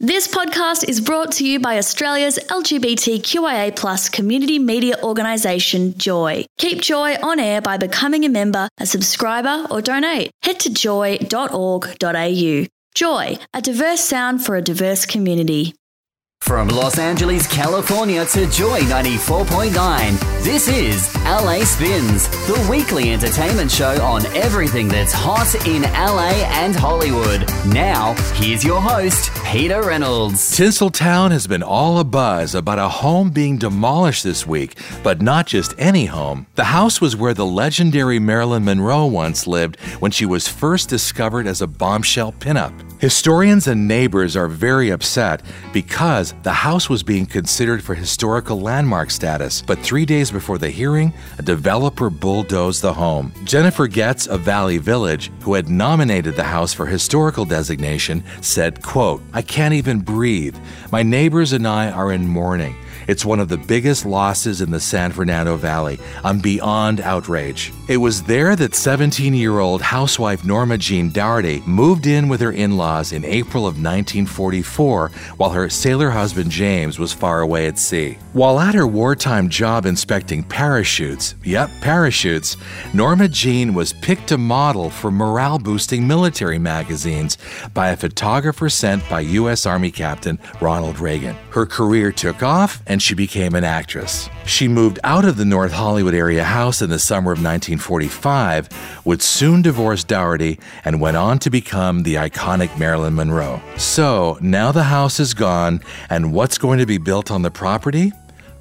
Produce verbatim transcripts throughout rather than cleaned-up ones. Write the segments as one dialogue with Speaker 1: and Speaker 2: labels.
Speaker 1: This podcast is brought to you by Australia's L G B T Q I A plus community media organisation, Joy. Keep Joy on air by becoming a member, a subscriber or donate. Head to joy dot org dot a u. Joy, a diverse sound for a diverse community.
Speaker 2: From Los Angeles, California to Joy ninety-four point nine, this is L A Spins, the weekly entertainment show on everything that's hot in L A and Hollywood. Now, here's your host, Peter Reynolds.
Speaker 3: Tinseltown has been all abuzz about a home being demolished this week, but not just any home. The house was where the legendary Marilyn Monroe once lived when she was first discovered as a bombshell pinup. Historians and neighbors are very upset because the house was being considered for historical landmark status, but three days before the hearing, a developer bulldozed the home. Jennifer Getz of Valley Village, who had nominated the house for historical designation, said, quote, "I can't even breathe. My neighbors and I are in mourning. It's one of the biggest losses in the San Fernando Valley. I'm beyond outrage." It was there that seventeen-year-old housewife Norma Jean Dougherty moved in with her in-laws in April of nineteen forty-four while her sailor husband James was far away at sea. While at her wartime job inspecting parachutes, yep, parachutes, Norma Jean was picked a model for morale-boosting military magazines by a photographer sent by U S Army Captain Ronald Reagan. Her career took off, and she became an actress. She moved out of the North Hollywood area house in the summer of nineteen forty-five, would soon divorce Dougherty, and went on to become the iconic Marilyn Monroe. So, now the house is gone, and what's going to be built on the property?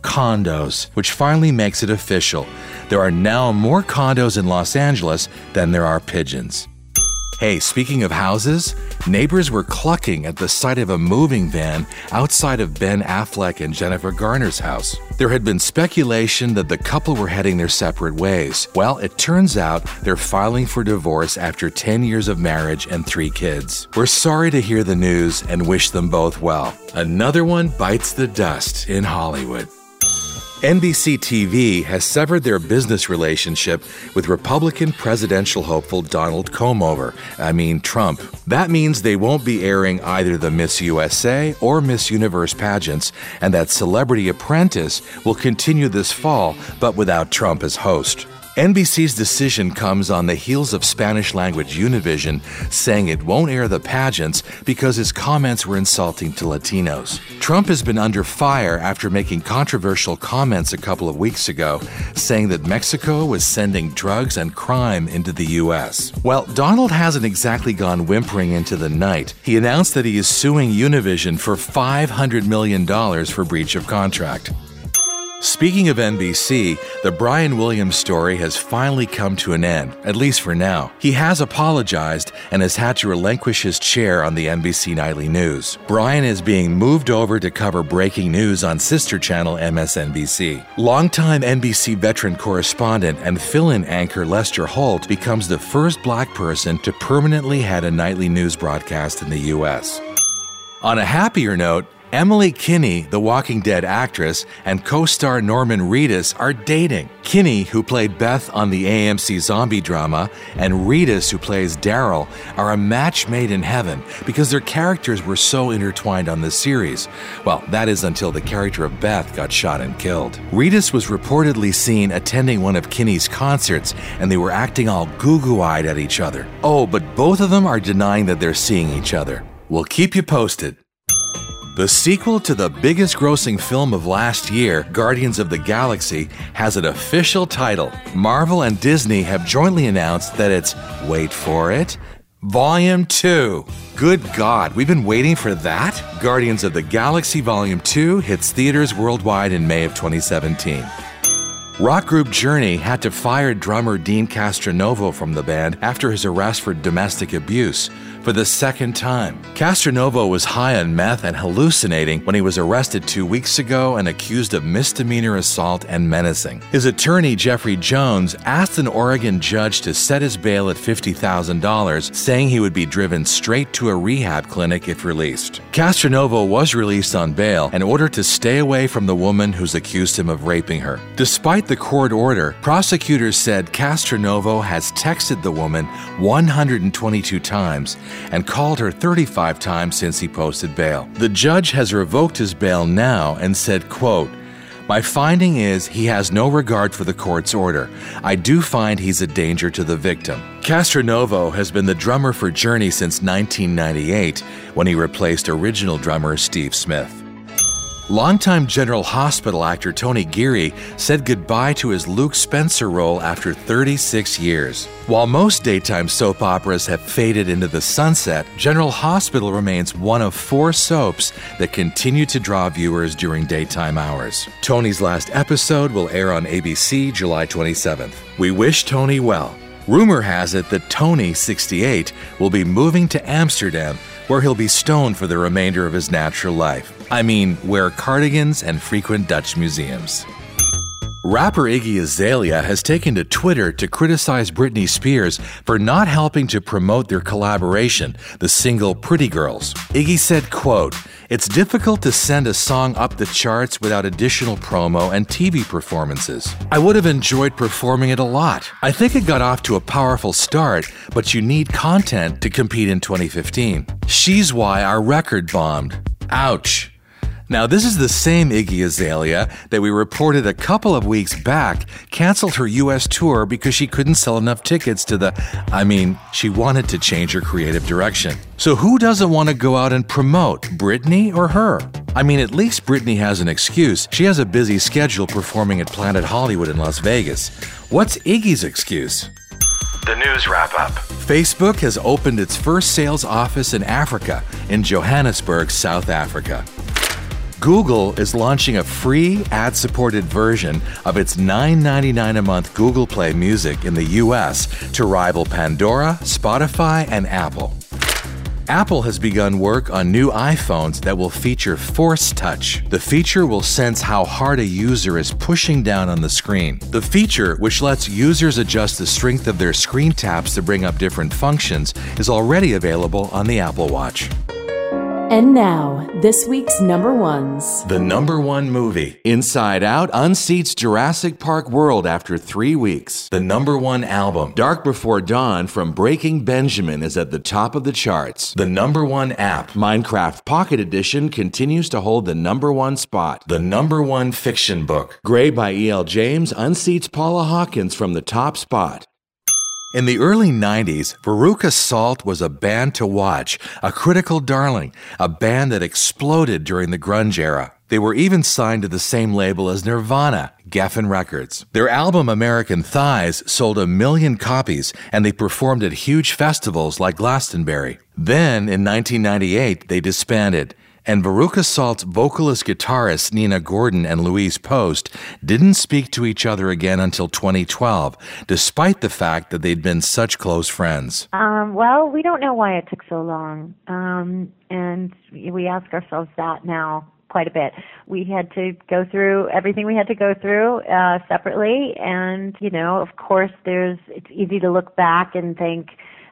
Speaker 3: Condos, which finally makes it official. There are now more condos in Los Angeles than there are pigeons. Hey, speaking of houses, neighbors were clucking at the sight of a moving van outside of Ben Affleck and Jennifer Garner's house. There had been speculation that the couple were heading their separate ways. Well, it turns out they're filing for divorce after ten years of marriage and three kids. We're sorry to hear the news and wish them both well. Another one bites the dust in Hollywood. N B C T V has severed their business relationship with Republican presidential hopeful Donald Comover, I mean Trump. That means they won't be airing either the Miss U S A or Miss Universe pageants, and that Celebrity Apprentice will continue this fall, but without Trump as host. N B C's decision comes on the heels of Spanish-language Univision saying it won't air the pageants because his comments were insulting to Latinos. Trump has been under fire after making controversial comments a couple of weeks ago, saying that Mexico was sending drugs and crime into the U S. Well, Donald hasn't exactly gone whimpering into the night. He announced that he is suing Univision for five hundred million dollars for breach of contract. Speaking of N B C, the Brian Williams story has finally come to an end, at least for now. He has apologized and has had to relinquish his chair on the N B C Nightly News. Brian is being moved over to cover breaking news on sister channel M S N B C. Longtime N B C veteran correspondent and fill-in anchor Lester Holt becomes the first black person to permanently head a nightly news broadcast in the U S. On a happier note, Emily Kinney, the Walking Dead actress, and co-star Norman Reedus are dating. Kinney, who played Beth on the A M C zombie drama, and Reedus, who plays Daryl, are a match made in heaven because their characters were so intertwined on the series. Well, that is until the character of Beth got shot and killed. Reedus was reportedly seen attending one of Kinney's concerts, and they were acting all goo-goo-eyed at each other. Oh, but both of them are denying that they're seeing each other. We'll keep you posted. The sequel to the biggest grossing film of last year, Guardians of the Galaxy, has an official title. Marvel and Disney have jointly announced that it's, wait for it, Volume two. Good God, we've been waiting for that? Guardians of the Galaxy Volume two hits theaters worldwide in May of twenty seventeen. Rock group Journey had to fire drummer Dean Castronovo from the band after his arrest for domestic abuse for the second time. Castronovo was high on meth and hallucinating when he was arrested two weeks ago and accused of misdemeanor assault and menacing. His attorney, Jeffrey Jones, asked an Oregon judge to set his bail at fifty thousand dollars, saying he would be driven straight to a rehab clinic if released. Castronovo was released on bail in order to stay away from the woman who's accused him of raping her. Despite Despite the court order, prosecutors said Castronovo has texted the woman one hundred twenty-two times and called her thirty-five times since he posted bail. The judge has revoked his bail now and said, quote, "My finding is he has no regard for the court's order. I do find he's a danger to the victim." Castronovo has been the drummer for Journey since nineteen ninety-eight, when he replaced original drummer Steve Smith. Longtime General Hospital actor Tony Geary said goodbye to his Luke Spencer role after thirty-six years. While most daytime soap operas have faded into the sunset, General Hospital remains one of four soaps that continue to draw viewers during daytime hours. Tony's last episode will air on A B C July twenty-seventh. We wish Tony well. Rumor has it that Tony, sixty-eight, will be moving to Amsterdam, where he'll be stoned for the remainder of his natural life. I mean, wear cardigans and frequent Dutch museums. Rapper Iggy Azalea has taken to Twitter to criticize Britney Spears for not helping to promote their collaboration, the single Pretty Girls. Iggy said, quote, "It's difficult to send a song up the charts without additional promo and T V performances. I would have enjoyed performing it a lot. I think it got off to a powerful start, but you need content to compete in twenty fifteen. She's why our record bombed. Ouch." Now, this is the same Iggy Azalea that we reported a couple of weeks back canceled her U S tour because she couldn't sell enough tickets to the, I mean, she wanted to change her creative direction. So who doesn't want to go out and promote, Britney or her? I mean, at least Britney has an excuse. She has a busy schedule performing at Planet Hollywood in Las Vegas. What's Iggy's excuse?
Speaker 4: The news wrap-up.
Speaker 3: Facebook has opened its first sales office in Africa, in Johannesburg, South Africa. Google is launching a free ad-supported version of its nine ninety-nine a month Google Play Music in the U S to rival Pandora, Spotify, and Apple. Apple has begun work on new iPhones that will feature Force Touch. The feature will sense how hard a user is pushing down on the screen. The feature, which lets users adjust the strength of their screen taps to bring up different functions, is already available on the Apple Watch.
Speaker 5: And now, this week's number ones.
Speaker 3: The number one movie, Inside Out, unseats Jurassic Park World after three weeks. The number one album, Dark Before Dawn from Breaking Benjamin, is at the top of the charts. The number one app, Minecraft Pocket Edition, continues to hold the number one spot. The number one fiction book, Grey by E L James, unseats Paula Hawkins from the top spot. In the early nineties, Veruca Salt was a band to watch, a critical darling, a band that exploded during the grunge era. They were even signed to the same label as Nirvana, Geffen Records. Their album American Thighs sold a million copies, and they performed at huge festivals like Glastonbury. Then, in nineteen ninety-eight, they disbanded. And Veruca Salt's vocalist-guitarists Nina Gordon and Louise Post didn't speak to each other again until twenty twelve, despite the fact that they'd been such close friends.
Speaker 6: Um, well, we don't know why it took so long, um, and we ask ourselves that now quite a bit. We had to go through everything we had to go through uh, separately, and, you know, of course, there's it's easy to look back and think,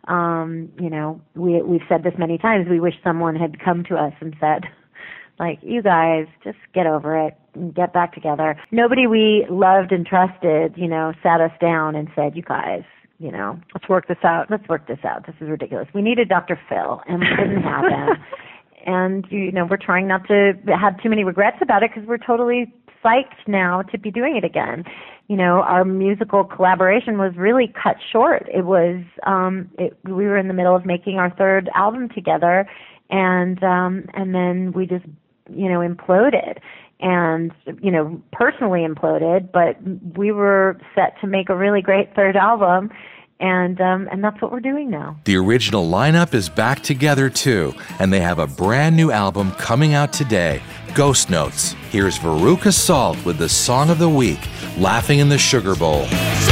Speaker 6: Um, you know, we, we've said this many times, we wish someone had come to us and said, like, you guys, just get over it and get back together. Nobody we loved and trusted, you know, sat us down and said, you guys, you know, let's work this out. Let's work this out. This is ridiculous. We needed Doctor Phil, and it didn't happen. And, you know, we're trying not to have too many regrets about it because we're totally psyched now to be doing it again. You know, our musical collaboration was really cut short. It was, um, it, we were in the middle of making our third album together, and um, and then we just, you know, imploded, and, you know, personally imploded, but we were set to make a really great third album, and um, and that's what we're doing now.
Speaker 3: The original lineup is back together, too, and they have a brand new album coming out today, Ghost Notes. Here's Veruca Salt with the song of the week, Laughing in the Sugar Bowl.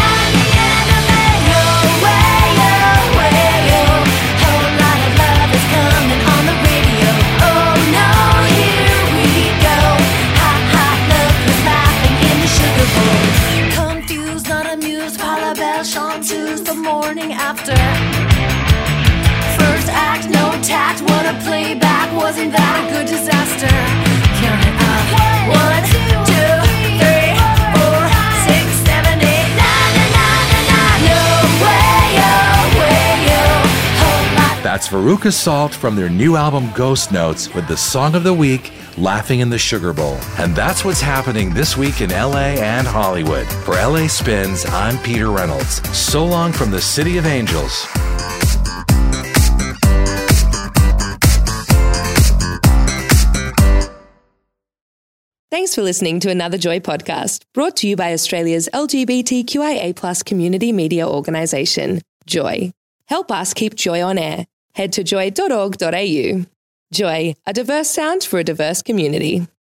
Speaker 7: Confused, not amused, Paula Bell chanteuse the morning after. First act, no tact, what a playback, wasn't that a good disaster? Count it up, one, two, three, four, six,
Speaker 3: Veruca Salt from their new album Ghost Notes with the song of the week, Laughing in the Sugar Bowl. And that's what's happening this week in L A and Hollywood. For L A Spins, I'm Peter Reynolds. So long from the City of Angels.
Speaker 8: Thanks for listening to another Joy podcast, brought to you by Australia's L G B T Q I A plus community media organisation, Joy. Help us keep Joy on air. Head to joy dot org dot a u. Joy, a diverse sound for a diverse community.